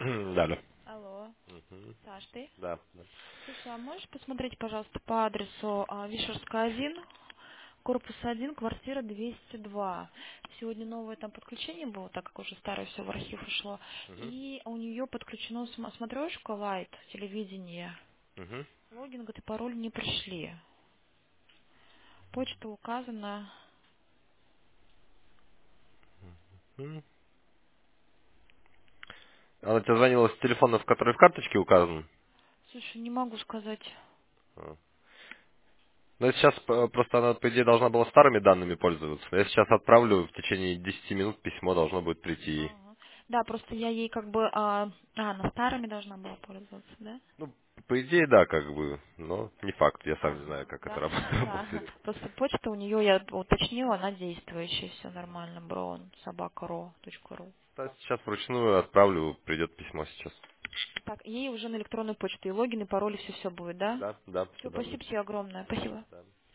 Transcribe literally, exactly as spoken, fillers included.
Да, да. Алло, Мгм. Саш, ты? Да, да. Слушай, а можешь посмотреть, пожалуйста, по адресу а, Вишерская один, корпус один, квартира двести два. Сегодня новое там подключение было, так как уже старое все в архив ушло. Мгм. И у нее подключено см- смотрешка лайт, телевидение. Мгм. Логин, говорит, и пароль не пришли. Почта указана. М. Она тебе звонила с телефона, в который в карточке указан? Слушай, не могу сказать. А. Ну, сейчас п- просто она, по идее, должна была старыми данными пользоваться. Я сейчас отправлю, в течение десяти минут письмо должно будет прийти ей. Ага. Да, просто я ей как бы... А, а, она старыми должна была пользоваться, да? Ну, по идее, да, как бы, но не факт. Я сам не знаю, Ага, как это да, раб- да. работает. Просто почта у нее, я уточнила, она действующая, все нормально. Броун, собака, ро, точка ру. Да, сейчас вручную отправлю, придет письмо сейчас. Так, ей уже на электронную почту и логин, и пароль, и все-все будет, да? Да, да, все Все, да спасибо будет. тебе огромное, спасибо. Да.